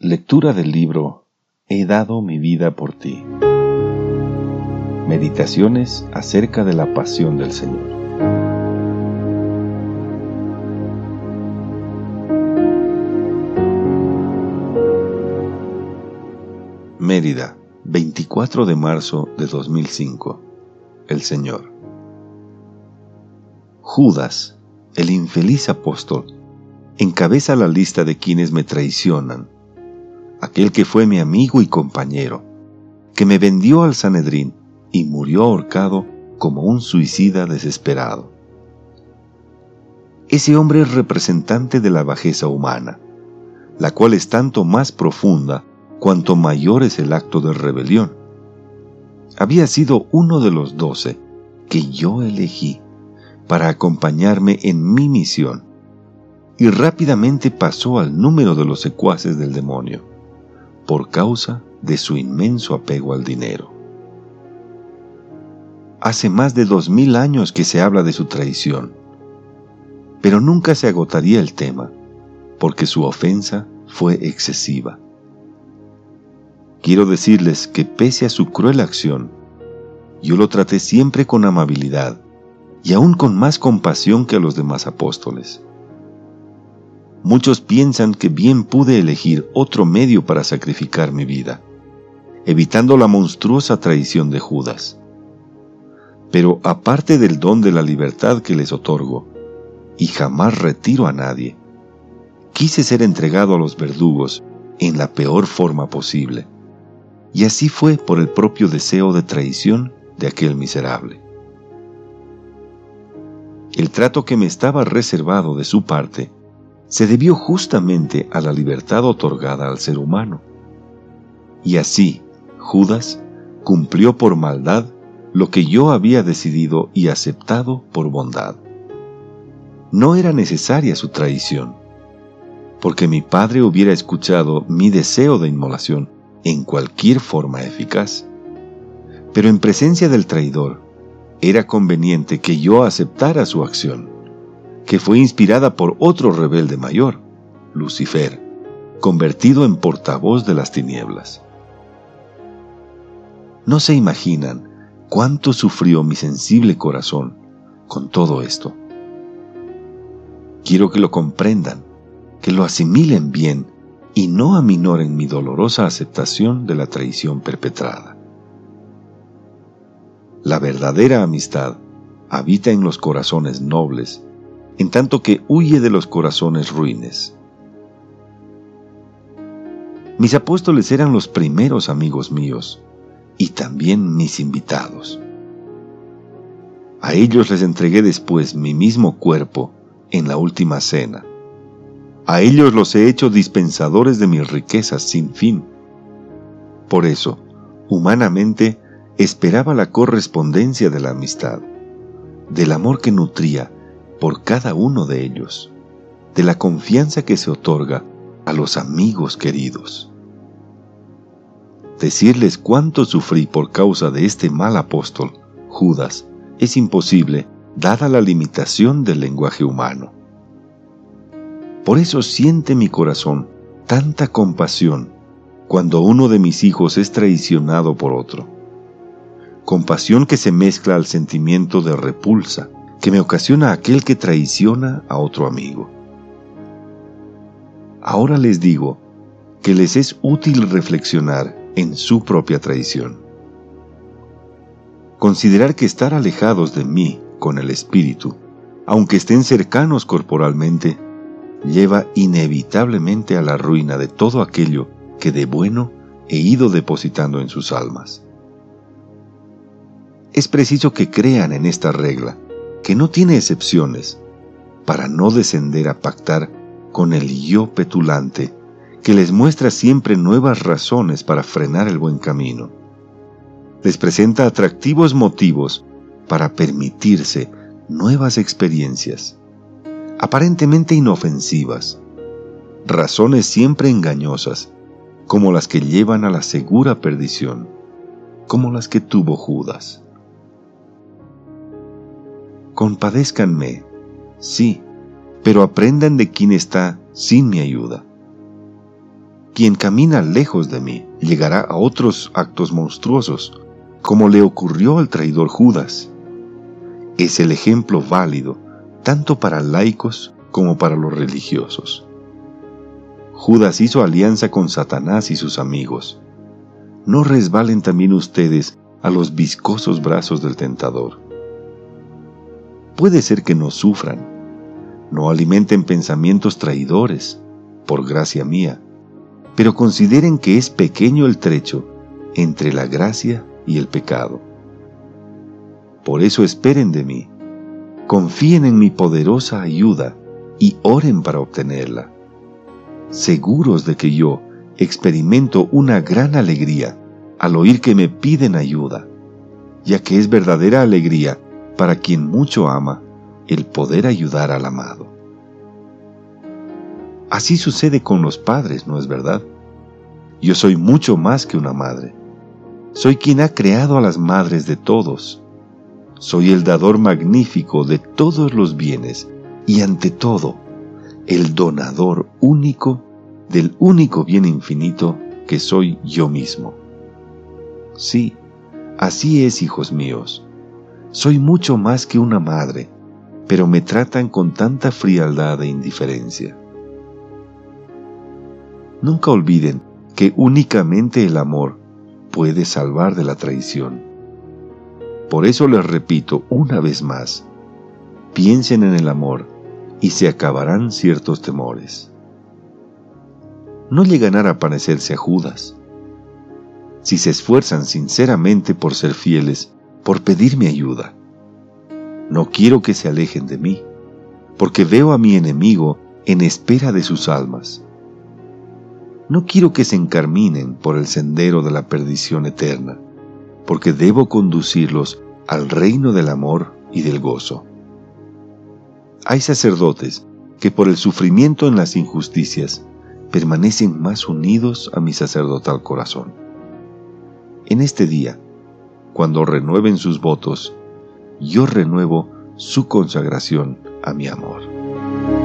Lectura del libro He dado mi vida por ti. Meditaciones acerca de la pasión del Señor. Mérida, 24 de marzo de 2005. El Señor. Judas, el infeliz apóstol, encabeza la lista de quienes me traicionan. Aquel que fue mi amigo y compañero, que me vendió al Sanedrín y murió ahorcado como un suicida desesperado. Ese hombre es representante de la bajeza humana, la cual es tanto más profunda cuanto mayor es el acto de rebelión. Había sido uno de los 12 que yo elegí para acompañarme en mi misión, y rápidamente pasó al número de los secuaces del demonio, por causa de su inmenso apego al dinero. Hace más de 2000 años que se habla de su traición, pero nunca se agotaría el tema, porque su ofensa fue excesiva. Quiero decirles que pese a su cruel acción, yo lo traté siempre con amabilidad y aún con más compasión que a los demás apóstoles. Muchos piensan que bien pude elegir otro medio para sacrificar mi vida, evitando la monstruosa traición de Judas. Pero aparte del don de la libertad que les otorgo, y jamás retiro a nadie, quise ser entregado a los verdugos en la peor forma posible, y así fue por el propio deseo de traición de aquel miserable. El trato que me estaba reservado de su parte se debió justamente a la libertad otorgada al ser humano. Y así, Judas cumplió por maldad lo que yo había decidido y aceptado por bondad. No era necesaria su traición, porque mi padre hubiera escuchado mi deseo de inmolación en cualquier forma eficaz. Pero en presencia del traidor, era conveniente que yo aceptara su acción, que fue inspirada por otro rebelde mayor, Lucifer, convertido en portavoz de las tinieblas. No se imaginan cuánto sufrió mi sensible corazón con todo esto. Quiero que lo comprendan, que lo asimilen bien y no aminoren mi dolorosa aceptación de la traición perpetrada. La verdadera amistad habita en los corazones nobles, en tanto que huye de los corazones ruines. Mis apóstoles eran los primeros amigos míos y también mis invitados. A ellos les entregué después mi mismo cuerpo en la última cena. A ellos los he hecho dispensadores de mis riquezas sin fin. Por eso, humanamente, esperaba la correspondencia de la amistad, del amor que nutría por cada uno de ellos, de la confianza que se otorga a los amigos queridos. Decirles cuánto sufrí por causa de este mal apóstol, Judas, es imposible, dada la limitación del lenguaje humano. Por eso siente mi corazón tanta compasión cuando uno de mis hijos es traicionado por otro. Compasión que se mezcla al sentimiento de repulsa que me ocasiona aquel que traiciona a otro amigo. Ahora les digo que les es útil reflexionar en su propia traición. Considerar que estar alejados de mí con el espíritu, aunque estén cercanos corporalmente, lleva inevitablemente a la ruina de todo aquello que de bueno he ido depositando en sus almas. Es preciso que crean en esta regla, que no tiene excepciones, para no descender a pactar con el yo petulante, que les muestra siempre nuevas razones para frenar el buen camino. Les presenta atractivos motivos para permitirse nuevas experiencias, aparentemente inofensivas, razones siempre engañosas, como las que llevan a la segura perdición, como las que tuvo Judas. Compadézcanme, sí, pero aprendan de quién está sin mi ayuda. quien camina lejos de mí llegará a otros actos monstruosos, como le ocurrió al traidor Judas. Es el ejemplo válido tanto para laicos como para los religiosos. Judas hizo alianza con Satanás y sus amigos. No resbalen también ustedes a los viscosos brazos del tentador. Puede ser que no sufran, no alimenten pensamientos traidores, por gracia mía, pero consideren que es pequeño el trecho entre la gracia y el pecado. Por eso esperen de mí, confíen en mi poderosa ayuda y oren para obtenerla, seguros de que yo experimento una gran alegría al oír que me piden ayuda, ya que es verdadera alegría para quien mucho ama el poder ayudar al amado. Así sucede con los padres, ¿no es verdad? Yo soy mucho más que una madre. Soy quien ha creado a las madres de todos. Soy el dador magnífico de todos los bienes y, ante todo, el donador único del único bien infinito que soy yo mismo. Sí, así es, hijos míos. Soy mucho más que una madre, pero me tratan con tanta frialdad e indiferencia. Nunca olviden que únicamente el amor puede salvar de la traición. Por eso les repito una vez más, piensen en el amor y se acabarán ciertos temores. No llegarán a parecerse a Judas. Si se esfuerzan sinceramente por ser fieles, por pedirme ayuda, no quiero que se alejen de mí, porque veo a mi enemigo en espera de sus almas. No quiero que se encarminen por el sendero de la perdición eterna, porque debo conducirlos al reino del amor y del gozo. Hay sacerdotes que por el sufrimiento en las injusticias permanecen más unidos a mi sacerdotal corazón. En este día, cuando renueven sus votos, yo renuevo su consagración a mi amor.